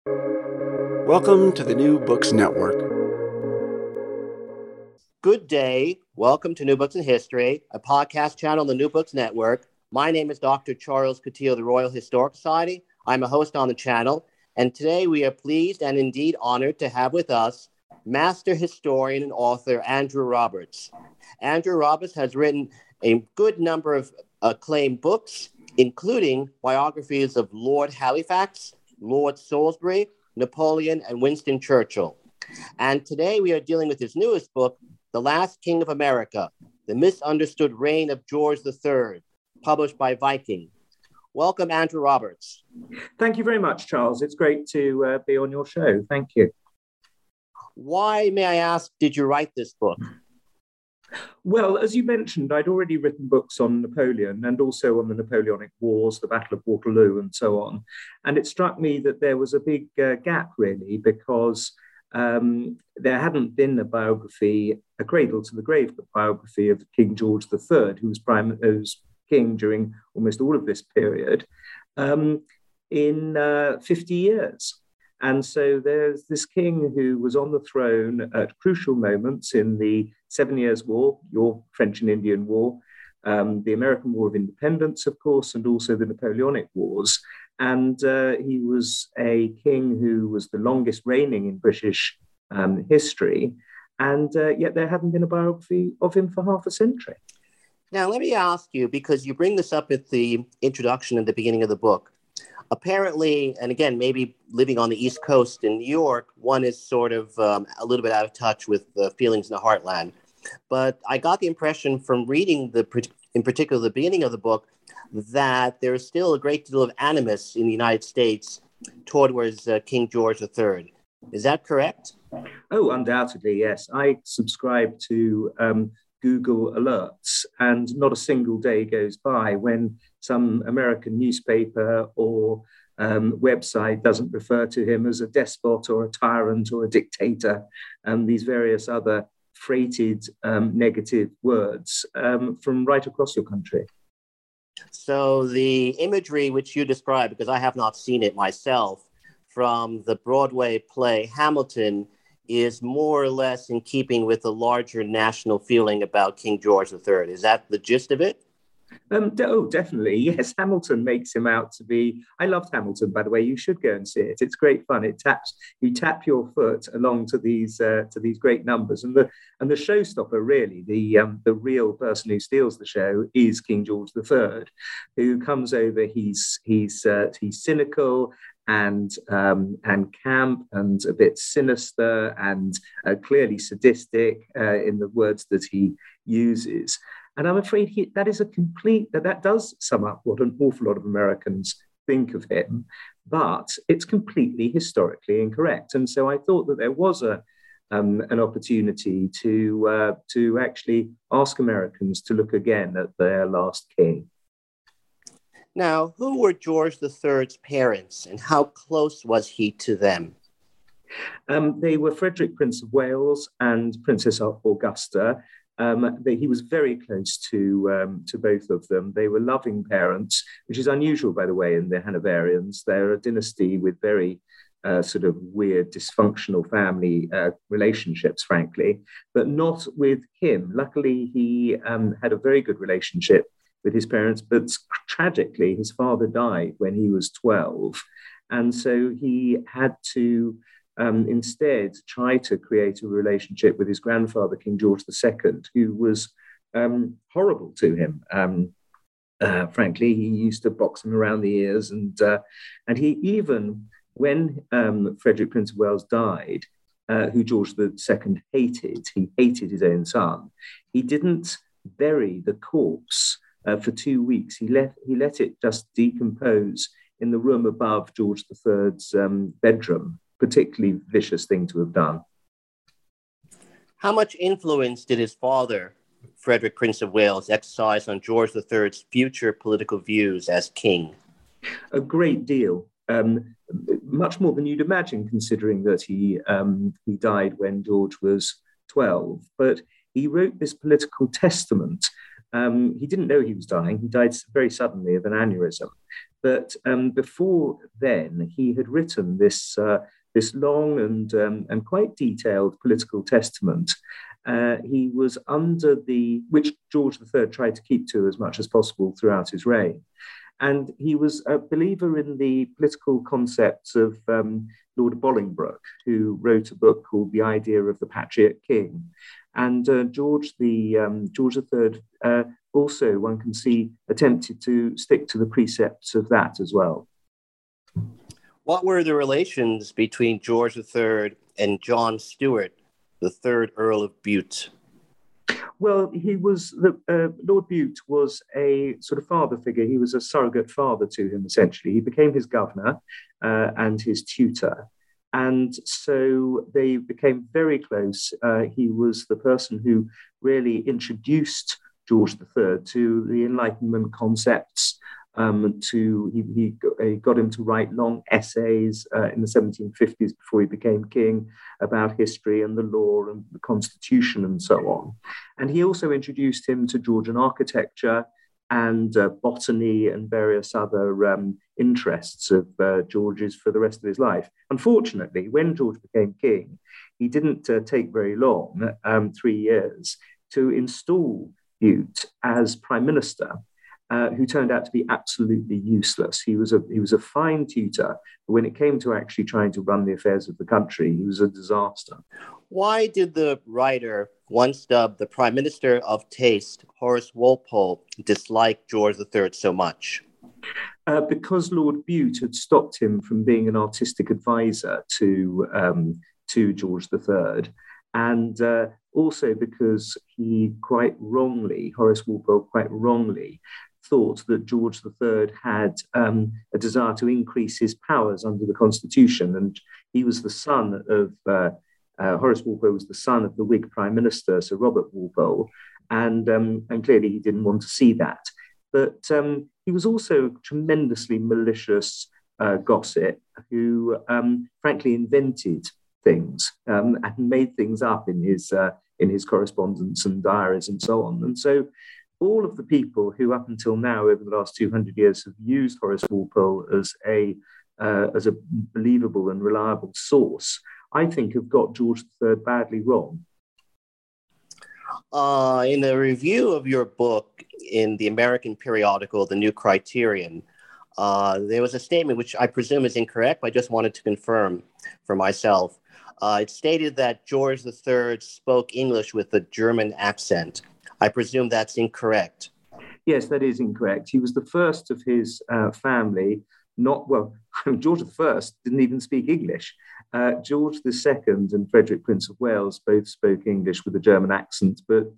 Welcome to the New Books Network. Good day. Welcome to New Books in History, a podcast channel on the New Books Network. My name is Dr. Charles Coutinho of the Royal Historical Society. I'm a host on the channel, and today we are pleased and indeed honored to have with us master historian and author Andrew Roberts. Andrew Roberts has written a good number of acclaimed books, including biographies of Lord Halifax, Lord Salisbury, Napoleon, and Winston Churchill. And today we are dealing with his newest book, The Last King of America, The Misunderstood Reign of George III, published by Viking. Welcome, Andrew Roberts. Thank you very much, Charles. It's great to be on your show. Thank you. Why, may I ask, did you write this book? Well, as you mentioned, I'd already written books on Napoleon and also on the Napoleonic Wars, the Battle of Waterloo, and so on. And it struck me that there was a big gap, really, because there hadn't been a biography, a cradle to the grave biography of King George III, who was king during almost all of this period, in 50 years. And so there's this king who was on the throne at crucial moments in the 7 Years' War, your French and Indian War, the American War of Independence, of course, and also the Napoleonic Wars. And he was a king who was the longest reigning in British history. And yet there hadn't been a biography of him for half a century. Now, let me ask you, because you bring this up at the introduction at the beginning of the book. Apparently, and again, maybe living on the East Coast in New York, one is sort of a little bit out of touch with the feelings in the heartland. But I got the impression from reading, in particular, the beginning of the book, that there is still a great deal of animus in the United States towards King George III. Is that correct? Oh, undoubtedly, yes. I subscribe to Google Alerts, and not a single day goes by when some American newspaper or website doesn't refer to him as a despot or a tyrant or a dictator, and these various other freighted negative words from right across your country. So the imagery which you described, because I have not seen it myself, from the Broadway play Hamilton is more or less in keeping with the larger national feeling about King George III. Is that the gist of it? Definitely. Yes, Hamilton makes him out to be. I loved Hamilton, by the way. You should go and see it. It's great fun. You tap your foot along to these great numbers, and the showstopper, really, the real person who steals the show is King George III, who comes over. He's cynical and camp and a bit sinister and clearly sadistic in the words that he uses. And I'm afraid that does sum up what an awful lot of Americans think of him, but it's completely historically incorrect. And so I thought that there was an opportunity to actually ask Americans to look again at their last king. Now, who were George III's parents and how close was he to them? They were Frederick, Prince of Wales, and Princess Augusta. He was very close to both of them. They were loving parents, which is unusual, by the way, in the Hanoverians. They're a dynasty with very sort of weird, dysfunctional family relationships, frankly, but not with him. Luckily, he had a very good relationship with his parents, but tragically, his father died when he was 12. And so he had to instead try to create a relationship with his grandfather, King George II, who was horrible to him. Frankly, he used to box him around the ears, and he even, when Frederick, Prince of Wales, died, who George II hated, he hated his own son. He didn't bury the corpse for 2 weeks. He let it just decompose in the room above George III's bedroom. Particularly vicious thing to have done. How much influence did his father, Frederick, Prince of Wales, exercise on George III's future political views as king? A great deal. Much more than you'd imagine, considering that he died when George was 12. But he wrote this political testament. He didn't know he was dying. He died very suddenly of an aneurysm. But before then, he had written this long and quite detailed political testament. He was under which George III tried to keep to as much as possible throughout his reign. And he was a believer in the political concepts of Lord Bolingbroke, who wrote a book called The Idea of the Patriot King. And George III also, one can see, attempted to stick to the precepts of that as well. What were the relations between George III and John Stuart, the third Earl of Bute? Well, Lord Bute was a sort of father figure. He was a surrogate father to him, essentially. He became his governor and his tutor. And so they became very close. He was the person who really introduced George III to the Enlightenment concepts. He got him to write long essays in the 1750s before he became king about history and the law and the constitution and so on. And he also introduced him to Georgian architecture and botany and various other interests of George's for the rest of his life. Unfortunately, when George became king, he didn't take very long, 3 years, to install Bute as prime minister. Who turned out to be absolutely useless. He was a fine tutor, but when it came to actually trying to run the affairs of the country, he was a disaster. Why did the writer, once dubbed the Prime Minister of Taste, Horace Walpole, dislike George III so much? Because Lord Bute had stopped him from being an artistic advisor to George III, and also because Horace Walpole quite wrongly thought that George III had a desire to increase his powers under the Constitution. And he was the son of, Horace Walpole was the son of the Whig Prime Minister, Sir Robert Walpole, and clearly he didn't want to see that. But he was also a tremendously malicious gossip who frankly invented things and made things up in his correspondence and diaries and so on. And so all of the people who up until now, over the last 200 years, have used Horace Walpole as a believable and reliable source, I think have got George III badly wrong. In a review of your book in the American periodical, The New Criterion, there was a statement which I presume is incorrect, but I just wanted to confirm for myself. It stated that George III spoke English with a German accent. I presume that's incorrect. Yes, that is incorrect. He was the first of his family. George I didn't even speak English. George II and Frederick, Prince of Wales, both spoke English with a German accent, but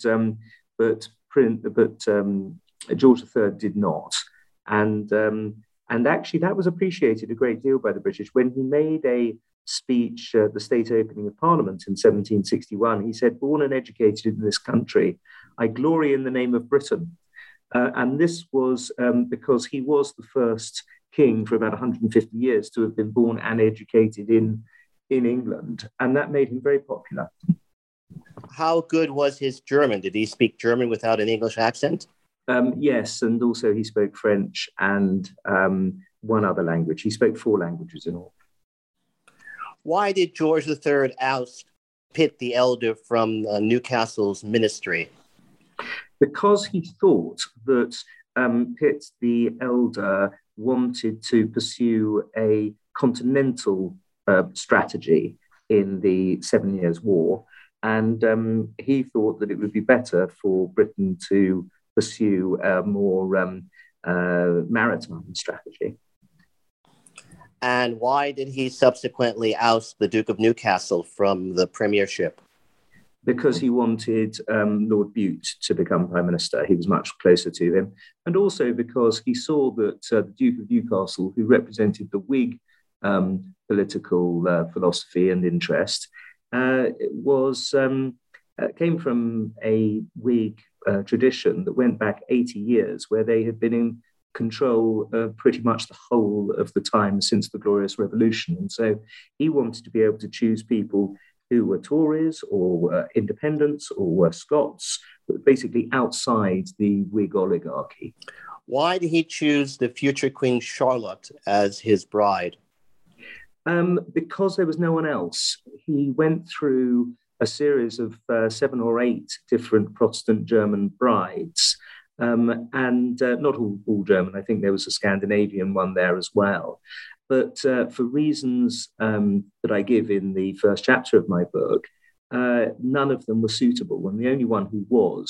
George III did not. And actually, that was appreciated a great deal by the British. When he made a speech at the state opening of Parliament in 1761, he said, "Born and educated in this country, I glory in the name of Britain." And this was because he was the first king for about 150 years to have been born and educated in England. And that made him very popular. How good was his German? Did he speak German without an English accent? Yes, and also he spoke French and one other language. He spoke 4 languages in all. Why did George III oust Pitt the Elder from Newcastle's ministry? Because he thought that Pitt the Elder wanted to pursue a continental strategy in the 7 Years' War, and he thought that it would be better for Britain to pursue a more maritime strategy. And why did he subsequently oust the Duke of Newcastle from the premiership? Because he wanted Lord Bute to become Prime Minister. He was much closer to him. And also because he saw that the Duke of Newcastle, who represented the Whig political philosophy and interest, came from a Whig tradition that went back 80 years, where they had been in control pretty much the whole of the time since the Glorious Revolution. And so he wanted to be able to choose people who were Tories or were independents or were Scots, but basically outside the Whig oligarchy. Why did he choose the future Queen Charlotte as his bride? Because there was no one else. He went through a series of 7 or 8 different Protestant German brides, and not all German. I think there was a Scandinavian one there as well. But for reasons that I give in the first chapter of my book, none of them were suitable. And the only one who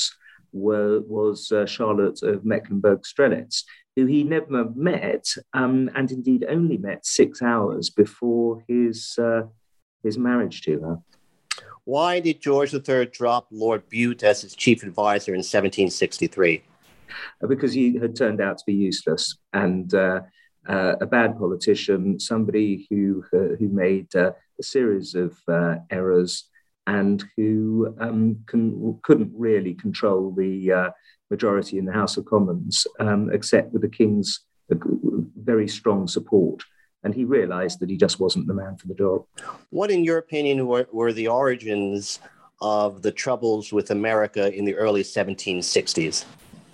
was Charlotte of Mecklenburg-Strelitz, who he never met, and indeed only met 6 hours before his marriage to her. Why did George III drop Lord Bute as his chief advisor in 1763? Because he had turned out to be useless and a bad politician, somebody who made a series of errors and who couldn't really control the majority in the House of Commons, except with the King's very strong support. And he realized that he just wasn't the man for the job. What, in your opinion, were the origins of the troubles with America in the early 1760s?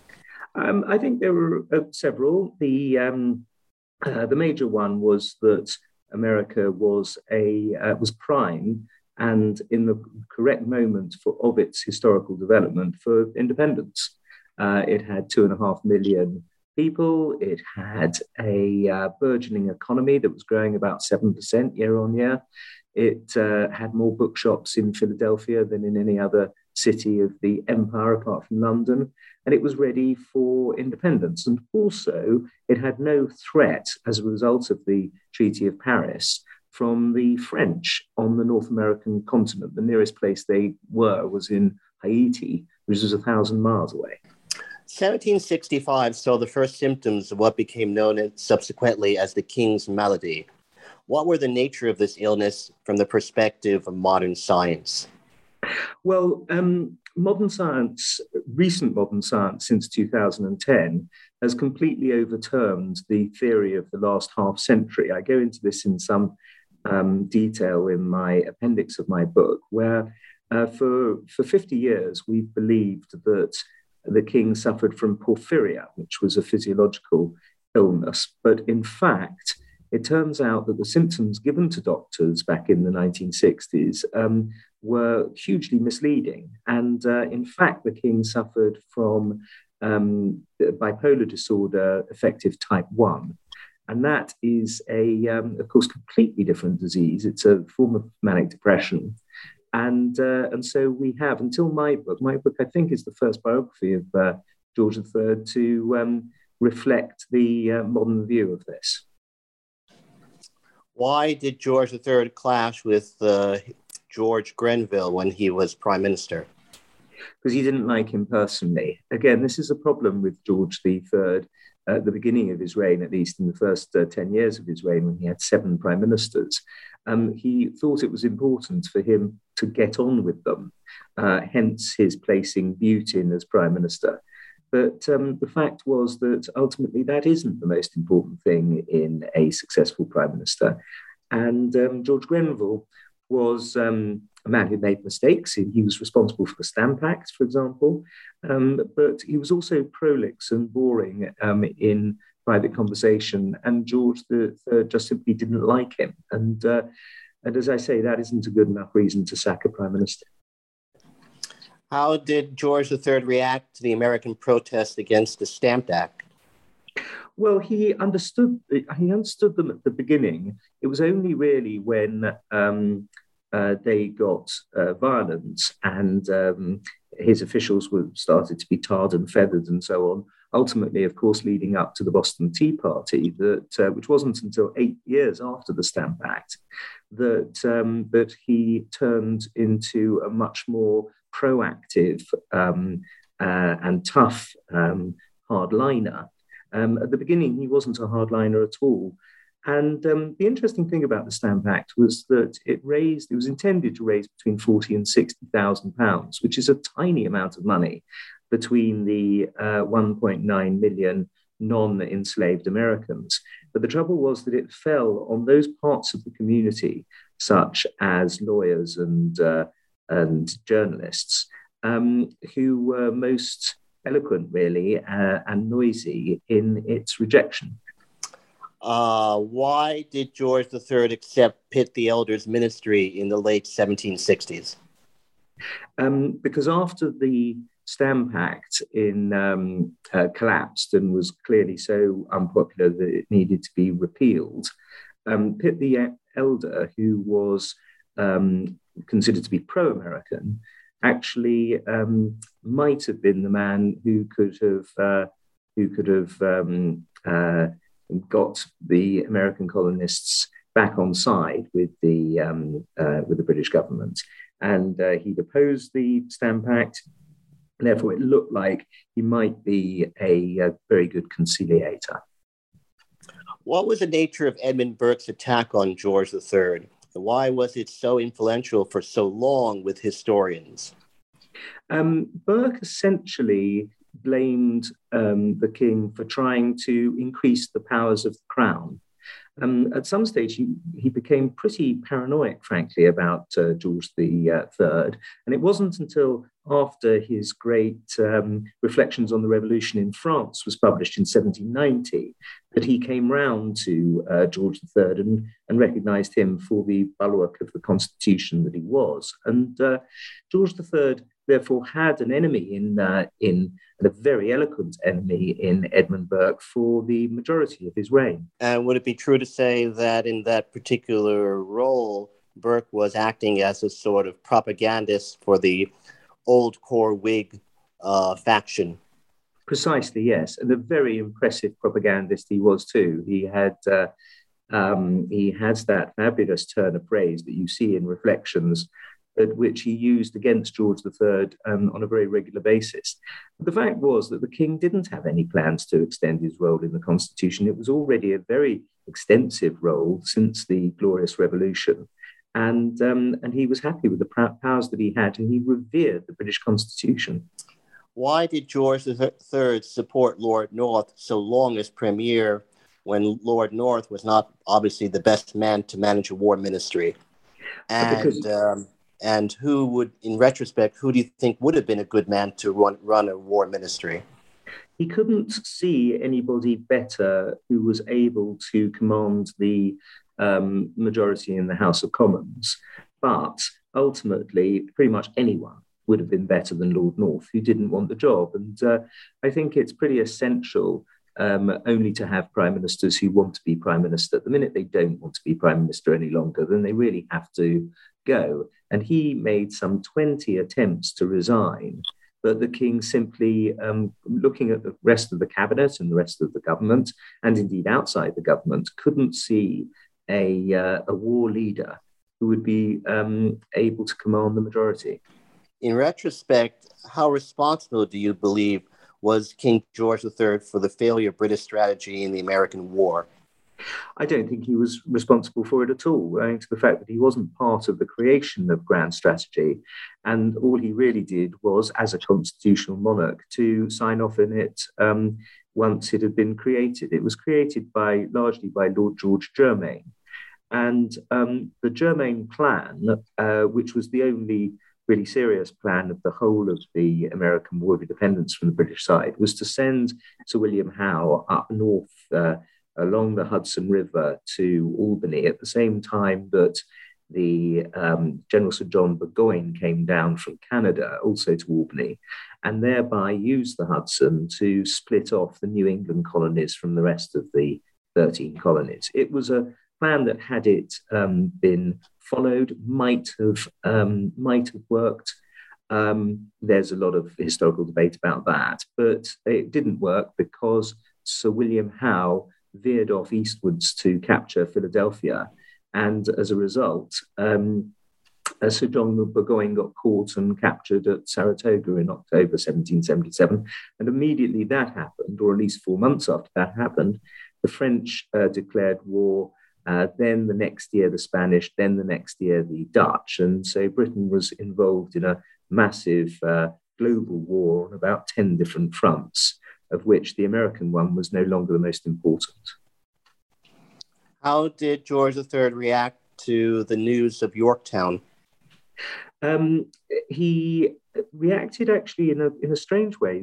I think there were several. The major one was that America was prime and in the correct moment of its historical development for independence. It had 2.5 million people. It had a burgeoning economy that was growing about 7% year on year. It had more bookshops in Philadelphia than in any other city of the empire apart from London. And it was ready for independence. And also, it had no threat as a result of the Treaty of Paris from the French on the North American continent. The nearest place they were was in Haiti, which was 1,000 miles away. 1765 saw the first symptoms of what became known subsequently as the King's malady. What were the nature of this illness from the perspective of modern science? Well, modern science, recent modern science since 2010, has completely overturned the theory of the last half century. I go into this in some detail in my appendix of my book, where for 50 years we've believed that the king suffered from porphyria, which was a physiological illness. But in fact, it turns out that the symptoms given to doctors back in the 1960s were hugely misleading. And in fact, the king suffered from bipolar disorder affective type 1. And that is of course, completely different disease. It's a form of manic depression. And so we have, until my book, I think, is the first biography of George III to reflect the modern view of this. Why did George III clash with George Grenville when he was prime minister? Because he didn't like him personally. Again, this is a problem with George III at the beginning of his reign, at least in the first 10 years of his reign, when he had 7 prime ministers. He thought it was important for him to get on with them, hence his placing Bute in as prime minister. But the fact was that ultimately that isn't the most important thing in a successful prime minister. And George Grenville was a man who made mistakes. He was responsible for the Stamp Act, for example, but he was also prolix and boring in private conversation, and George III just simply didn't like him. And as I say, that isn't a good enough reason to sack a prime minister. How did George III react to the American protest against the Stamp Act? Well, he understood them at the beginning. It was only really when they got violent and his officials started to be tarred and feathered and so on, ultimately, of course, leading up to the Boston Tea Party, which wasn't until 8 years after the Stamp Act, that he turned into a much more proactive and tough hardliner. At the beginning, he wasn't a hardliner at all. And the interesting thing about the Stamp Act was that it was intended to raise between £40,000 and £60,000, which is a tiny amount of money between the 1.9 million non-enslaved Americans. But the trouble was that it fell on those parts of the community, such as lawyers and journalists, who were most eloquent, really, and noisy in its rejection. Why did George III accept Pitt the Elder's ministry in the late 1760s? Because after the Stamp Act collapsed and was clearly so unpopular that it needed to be repealed, Pitt the Elder, who was considered to be pro-American, actually might have been the man who could have got the American colonists back on side with the British government, and he'd opposed the Stamp Act. Therefore, it looked like he might be a very good conciliator. What was the nature of Edmund Burke's attack on George III? And why was it so influential for so long with historians? Burke essentially blamed the king for trying to increase the powers of the crown. At some stage, he became pretty paranoid, frankly, about George III. And it wasn't until after his great Reflections on the Revolution in France was published in 1790 that he came round to George III and recognized him for the bulwark of the Constitution that he was. And George III, therefore, had an enemy and a very eloquent enemy in Edmund Burke for the majority of his reign. And would it be true to say that in that particular role, Burke was acting as a sort of propagandist for the old core Whig faction? Precisely, yes. And a very impressive propagandist he was too. He has that fabulous turn of phrase that you see in Reflections, which he used against George III on a very regular basis. But the fact was that the king didn't have any plans to extend his role in the Constitution. It was already a very extensive role since the Glorious Revolution. And he was happy with the powers that he had, and he revered the British Constitution. Why did George III support Lord North so long as Premier when Lord North was not obviously the best man to manage a war ministry? And who would, in retrospect, who do you think would have been a good man to run a war ministry? He couldn't see anybody better who was able to command the majority in the House of Commons. But ultimately, pretty much anyone would have been better than Lord North, who didn't want the job. And I think it's pretty essential only to have prime ministers who want to be prime minister. The minute they don't want to be prime minister any longer, then they really have to go. And he made some 20 attempts to resign, but the king simply, looking at the rest of the cabinet and the rest of the government, and indeed outside the government, couldn't see a war leader who would be able to command the majority. In retrospect, how responsible do you believe was King George III for the failure of British strategy in the American war? I don't think he was responsible for it at all, owing to the fact that he wasn't part of the creation of grand strategy. And all he really did was, as a constitutional monarch, to sign off in it once it had been created. It was created largely by Lord George Germain. And the Germain plan, which was the only really serious plan of the whole of the American War of Independence from the British side, was to send Sir William Howe up north along the Hudson River to Albany at the same time that the General Sir John Burgoyne came down from Canada also to Albany, and thereby used the Hudson to split off the New England colonies from the rest of the 13 colonies. It was a plan that, had it been followed, might have worked. There's a lot of historical debate about that, but it didn't work because Sir William Howe veered off eastwards to capture Philadelphia, and as a result, Sir John Burgoyne got caught and captured at Saratoga in October 1777, and immediately that happened, or at least 4 months after that happened, the French declared war. Then the next year the Spanish, then the next year the Dutch, and so Britain was involved in a massive global war on about 10 different fronts, of which the American one was no longer the most important. How did George III react to the news of Yorktown? Um, he reacted actually in a strange way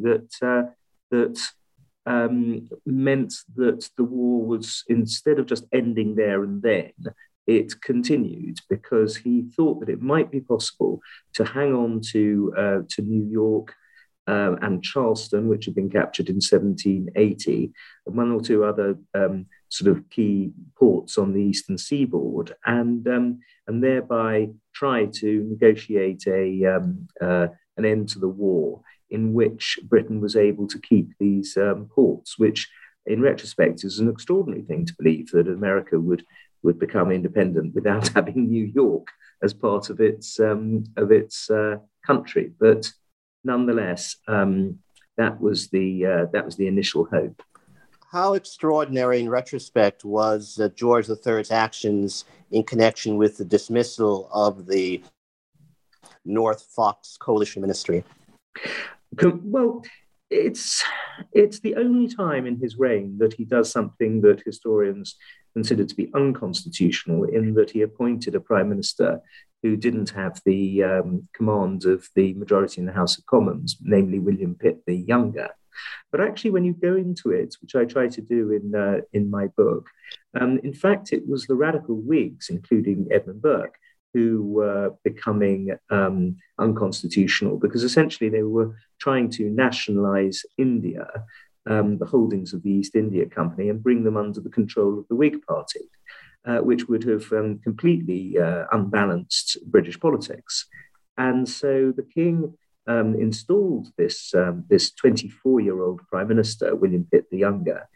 that meant that the war was, instead of just ending there and then, it continued, because he thought that it might be possible to hang on to New York and Charleston, which had been captured in 1780, and one or two other sort of key ports on the eastern seaboard, and thereby try to negotiate an end to the war, in which Britain was able to keep these ports, which in retrospect is an extraordinary thing to believe, that America would become independent without having New York as part of its country. But nonetheless, that was the initial hope. How extraordinary in retrospect was George III's actions in connection with the dismissal of the North Fox Coalition Ministry? Well, it's the only time in his reign that he does something that historians consider to be unconstitutional, in that he appointed a prime minister who didn't have the command of the majority in the House of Commons, namely William Pitt the Younger. But actually, when you go into it, which I try to do in my book, in fact, it was the radical Whigs, including Edmund Burke, who were becoming unconstitutional, because essentially they were trying to nationalize India, the holdings of the East India Company, and bring them under the control of the Whig Party, which would have completely unbalanced British politics. And so the king installed this 24-year-old prime minister, William Pitt the Younger,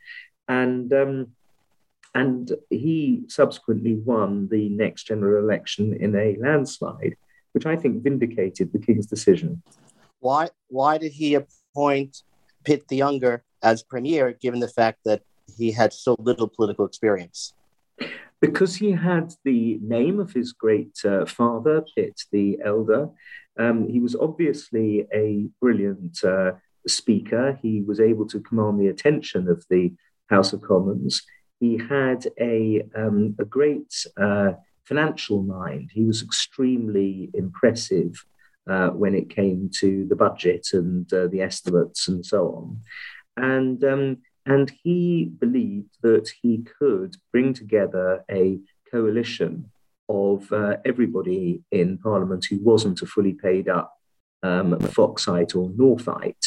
and he subsequently won the next general election in a landslide, which I think vindicated the king's decision. Why did he appoint Pitt the Younger as premier, given the fact that he had so little political experience? Because he had the name of his great father, Pitt the Elder. He was obviously a brilliant speaker. He was able to command the attention of the House of Commons. He had a great financial mind. He was extremely impressive when it came to the budget and the estimates and so on. And he believed that he could bring together a coalition of everybody in Parliament who wasn't a fully paid up Foxite or Northite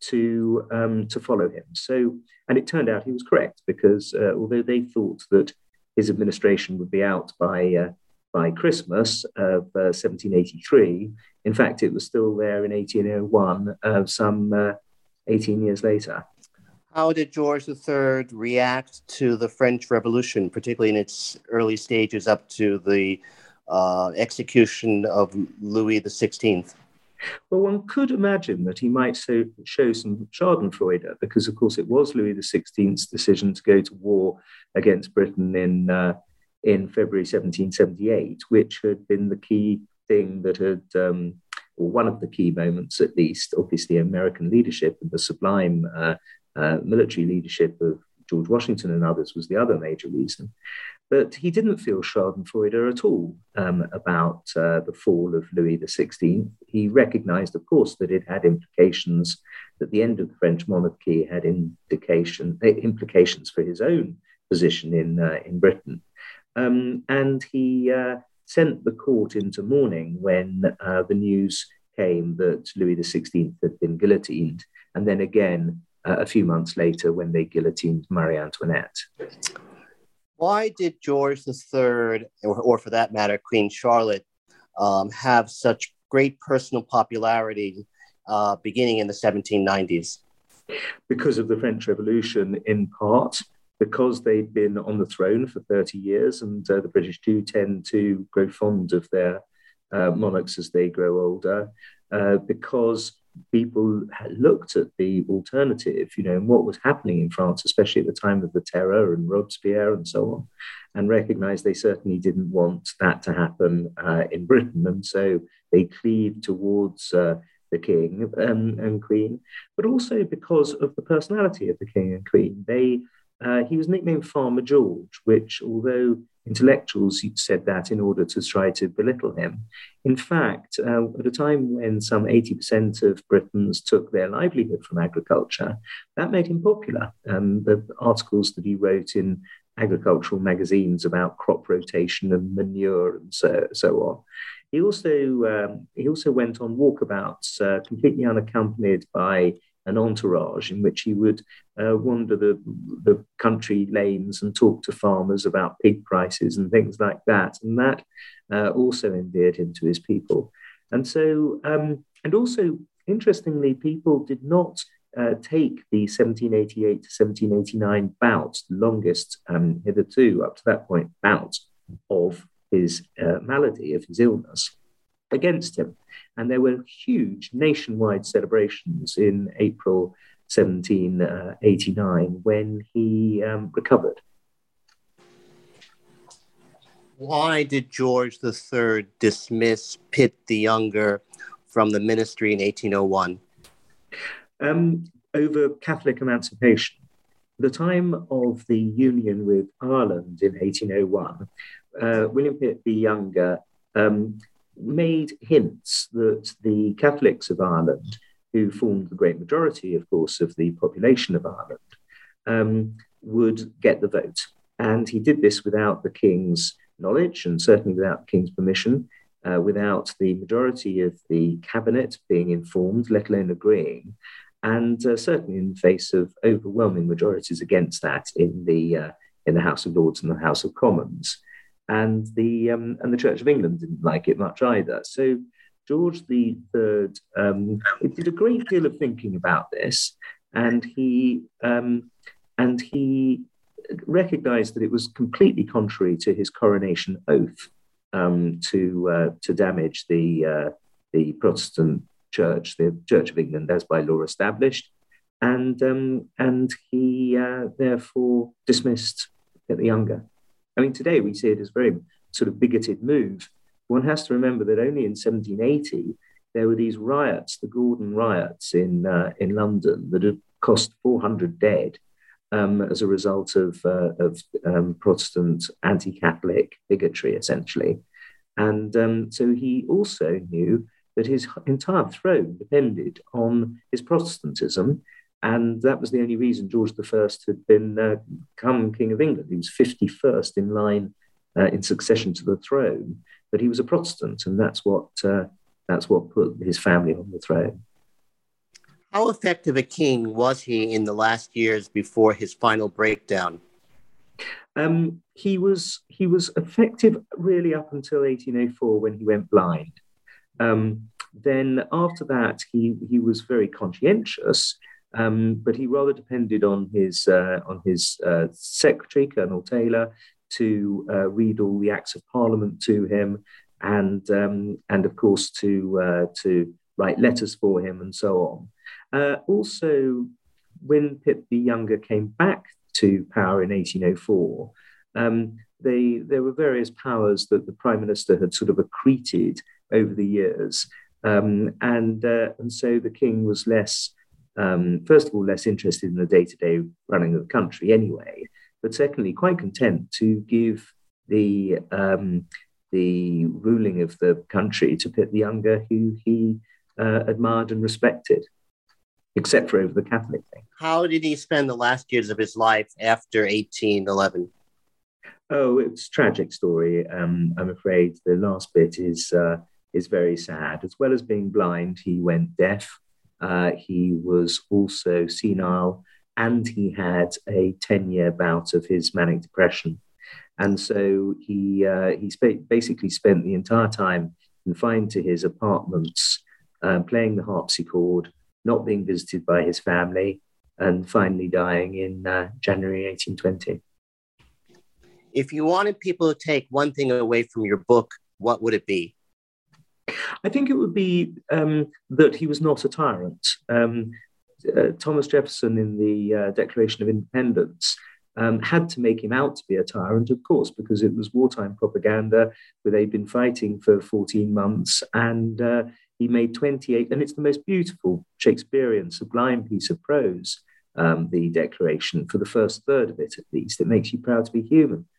to follow him. So, and it turned out he was correct, because although they thought that his administration would be out by Christmas of 1783, in fact, it was still there in 1801, some 18 years later. How did George III react to the French Revolution, particularly in its early stages up to the execution of Louis XVI? Well, one could imagine that he might show some schadenfreude, because, of course, it was Louis XVI's decision to go to war against Britain in February 1778, which had been the key thing that had, or one of the key moments at least. Obviously, American leadership and the sublime military leadership of George Washington and others was the other major reason. But he didn't feel schadenfreude at all about the fall of Louis XVI. He recognized, of course, that it had implications, that the end of the French monarchy had implications for his own position in Britain. And he sent the court into mourning when the news came that Louis XVI had been guillotined, and then again a few months later when they guillotined Marie Antoinette. Why did George III, or for that matter, Queen Charlotte, have such great personal popularity beginning in the 1790s? Because of the French Revolution, in part, because they'd been on the throne for 30 years, and the British do tend to grow fond of their monarchs as they grow older, because people looked at the alternative, and what was happening in France, especially at the time of the Terror and Robespierre and so on, and recognized they certainly didn't want that to happen in Britain. And so they cleaved towards the king and queen, but also because of the personality of the king and queen. He was nicknamed Farmer George, which, although intellectuals said that in order to try to belittle him. In fact, at a time when some 80% of Britons took their livelihood from agriculture, that made him popular. The articles that he wrote in agricultural magazines about crop rotation and manure and so on. He also went on walkabouts, completely unaccompanied by an entourage, in which he would wander the country lanes and talk to farmers about pig prices and things like that. And that also endeared him to his people. And so, and also, interestingly, people did not take the 1788 to 1789 bout, the longest hitherto up to that point bout of his malady, of his illness, against him. And there were huge nationwide celebrations in April 1789 when he recovered. Why did George III dismiss Pitt the Younger from the ministry in 1801? Over Catholic emancipation. The time of the union with Ireland in 1801, William Pitt the Younger made hints that the Catholics of Ireland, who formed the great majority, of course, of the population of Ireland, would get the vote. And he did this without the king's knowledge and certainly without the king's permission, without the majority of the cabinet being informed, let alone agreeing, and certainly in the face of overwhelming majorities against that in the House of Lords and the House of Commons. And the Church of England didn't like it much either. So George III did a great deal of thinking about this, and he recognised that it was completely contrary to his coronation oath to damage the Protestant Church, the Church of England, as by law established, and he therefore dismissed Pitt the Younger. I mean, today we see it as a very sort of bigoted move. One has to remember that only in 1780 there were these riots, the Gordon riots in London, that had cost 400 dead as a result of Protestant anti-Catholic bigotry, essentially. And so he also knew that his entire throne depended on his Protestantism. And that was the only reason George I had become King of England. He was 51st in line in succession to the throne, but he was a Protestant, and that's what put his family on the throne. How effective a king was he in the last years before his final breakdown? He was effective really up until 1804 when he went blind. Then after that, he was very conscientious. But he rather depended on his secretary, Colonel Taylor, to read all the Acts of Parliament to him, and of course to write letters for him, and so on. Also, when Pitt the Younger came back to power in 1804, there were various powers that the Prime Minister had sort of accreted over the years, and so the king was less. First of all, less interested in the day-to-day running of the country anyway, but secondly, quite content to give the ruling of the country to Pitt the Younger, who he admired and respected, except for over the Catholic thing. How did he spend the last years of his life after 1811? Oh, it's a tragic story. I'm afraid the last bit is very sad. As well as being blind, he went deaf. He was also senile, and he had a 10-year bout of his manic depression. And so he basically spent the entire time confined to his apartments, playing the harpsichord, not being visited by his family, and finally dying in January 1820. If you wanted people to take one thing away from your book, what would it be? I think it would be that he was not a tyrant. Thomas Jefferson, in the Declaration of Independence, had to make him out to be a tyrant, of course, because it was wartime propaganda where they'd been fighting for 14 months, and he made 28, and it's the most beautiful Shakespearean, sublime piece of prose, the Declaration, for the first third of it at least. It makes you proud to be human.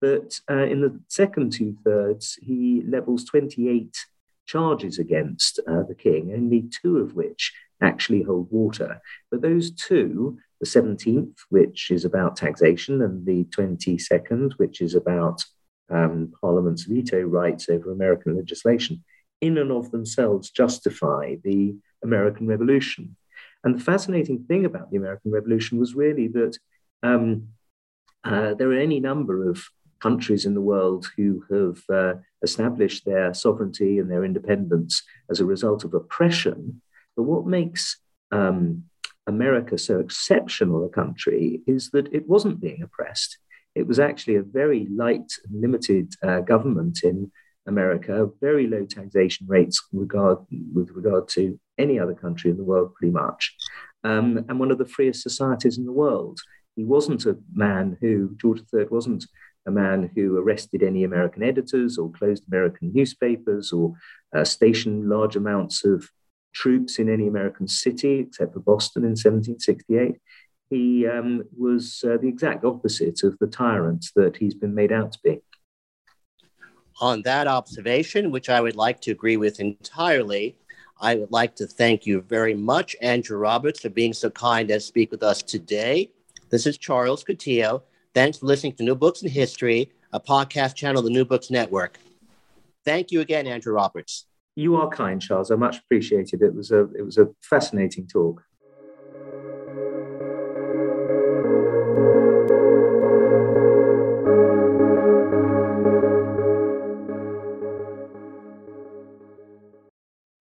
But in the second two-thirds, he levels 28 charges against the king, only two of which actually hold water. But those two, the 17th, which is about taxation, and the 22nd, which is about Parliament's veto rights over American legislation, in and of themselves justify the American Revolution. And the fascinating thing about the American Revolution was really that there are any number of countries in the world who have established their sovereignty and their independence as a result of oppression. But what makes America so exceptional a country is that it wasn't being oppressed. It was actually a very light and limited government in America, very low taxation rates with regard to any other country in the world, pretty much, and one of the freest societies in the world. He wasn't a man who, George III wasn't a man who arrested any American editors or closed American newspapers or stationed large amounts of troops in any American city, except for Boston in 1768. He was the exact opposite of the tyrant that he's been made out to be. On that observation, which I would like to agree with entirely, I would like to thank you very much, Andrew Roberts, for being so kind as to speak with us today. This is Charles Coutinho. Thanks for listening to New Books in History, a podcast channel of the New Books Network. Thank you again, Andrew Roberts. You are kind, Charles. I much appreciate it. It was a fascinating talk.